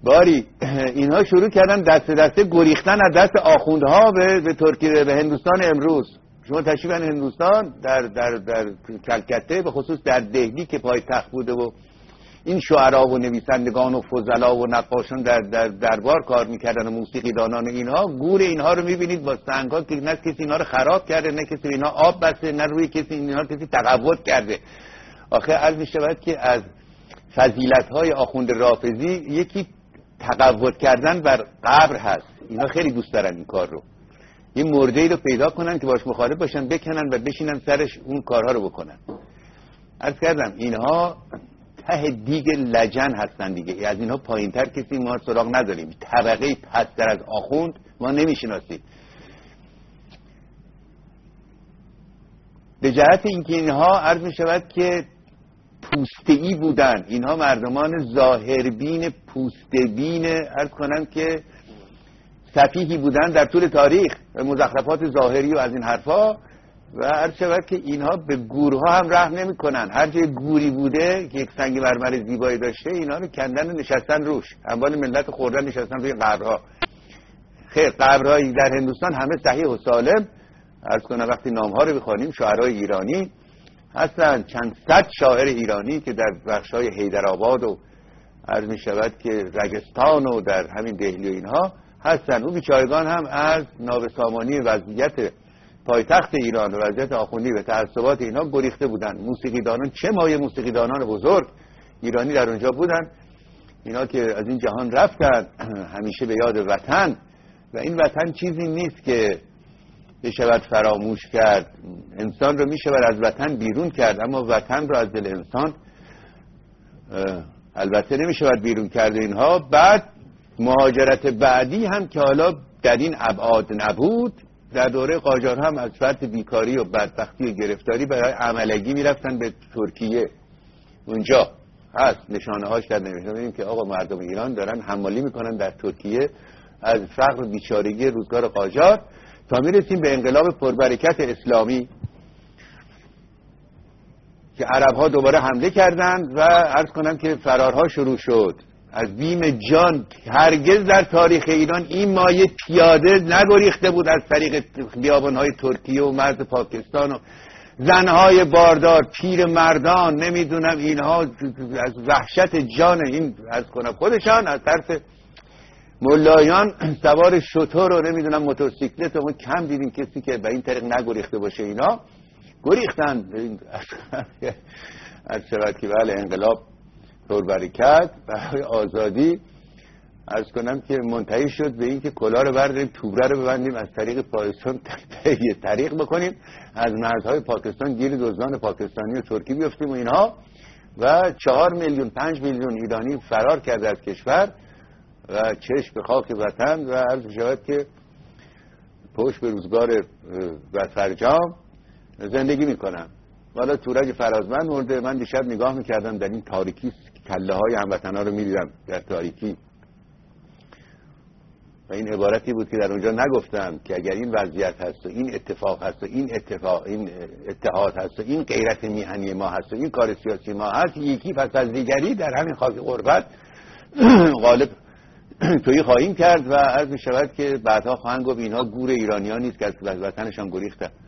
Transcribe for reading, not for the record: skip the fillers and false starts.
باری اینها شروع کردن دست دسته گریختن از دست آخوندها به ترکیه، به هندوستان امروز. شما تشریف برید هندوستان، در کلکته به خصوص در دهلی که پایتخت بوده و این شعرا و نویسندگان و فضلا و نقاشان در دربار کار میکردن و موسیقیدانان اینها، گور اینها رو میبینید با سنگ‌ها که نه کسی اینها رو خراب کرده، نه کسی اینها آب بسته، نه روی کسی اینها کسی تقوت کرده. آخه عرض میشود که از فضیلت‌های آخوند رافضی یکی تقوت کردن بر قبر هست. اینا خیلی دوست دارن این کار رو، یه مرده‌ای رو پیدا کنن که باش مخالف باشن، بکنن و بشینن سرش اون کارها رو بکنن. عرض کردم اینها ته دیگ لجن هستن دیگه، از اینها پایین‌تر کسی ما سراغ نداریم. طبقه پستر از آخوند ما نمیشناسیم. به جهت اینکه اینها عرض می‌شود که پوسته‌ای بودن، اینها مردمان ظاهربین پوسته‌بین عرض کنم که سفیهی بودن در طول تاریخ، مزخرفات ظاهری و از این حرفا. و عرض شود که اینها به گورها هم رحم نمی کنن. هر جای گوری بوده که یک سنگ مرمر زیبایی داشته، اینا رو کندن و نشستن روش، اموال ملت خوردن، نشستن روی قبرها. خیر، قبرهایی در هندوستان همه صحیح و سالم. عرض کنم وقتی نامها رو بخوانیم، شاعرای ایرانی هستن، چند صد شاعر ایرانی که در بخشای حیدرآباد و عرض می شود که رگستان و در همین دهلی و اینها هستن. اون بیچارگان هم از نابسامانی وضعیت پایتخت ایران و وضعیت آخوندی و تعصبات اینا گریخته بودن. موسیقیدانان، چه مایه موسیقیدانان بزرگ ایرانی در اونجا بودن، اینا که از این جهان رفتن، همیشه به یاد وطن. و این وطن چیزی نیست که بشود فراموش کرد. انسان رو میشود از وطن بیرون کرد، اما وطن رو از دل انسان البته نمیشود بیرون کرد. اینها بعد مهاجرت بعدی هم که حالا در این ابعاد نبود، در دوره قاجار هم از فرط بیکاری و بدبختی و گرفتاری برای عملگی میرفتن به ترکیه. اونجا هست نشانه هاش در نوشته می‌بینیم که آقا مردم ایران دارن حمالی میکنن در ترکیه از فقر و بیچارگی روزگار قاجار، تا میرسیم به انقلاب پربرکت اسلامی که عرب ها دوباره حمله کردند و عرض کنم که فرارها شروع شد. از بیم جان هرگز در تاریخ ایران این مایه پیاده نگریخته بود از طریق بیابانهای ترکیه و مرز پاکستان و زنهای باردار، پیر مردان، نمیدونم اینها از وحشت جان این عرض کنم خودشان از طرف ملایان سوار شتر و نمیدونم موتورسیکلت، ما کم دیدیم کسی که به این طریق نگریخته باشه. اینا گریختن. از شود که بله انقلاب پربرکت برای آزادی عرض کنم که منتهی شد به این که کلاه رو برداریم، توبره رو ببندیم، از طریق پاکستان طریق بکنیم، از مرزهای پاکستان گیر دزدان پاکستانی و ترکی بیفتیم و اینها. و 4 میلیون 5 میلیون ایرانی فرار کرده از کشور و چشم به خاک وطن و عرض شود که پشت به روزگار و فرجام زندگی میکنم. والا تورج فرازمند مرده. من دیشب نگاه میکردم در این تاریکی، کله های هموطنها رو میدیدم در تاریکی و این عبارتی بود که در اونجا نگفتم که اگر این وضعیت هست و این اتفاق هست و این اتحاد هست و این غیرت میهنی ما هست و این کار سیاسی ما هست، یکی پس از دیگری در همین خاک غربت غالب تویی خواهیم کرد و عرض می شود که بعدها خواهند گفت اینها گور ایرانیان نیست که از وطنشان گریختن.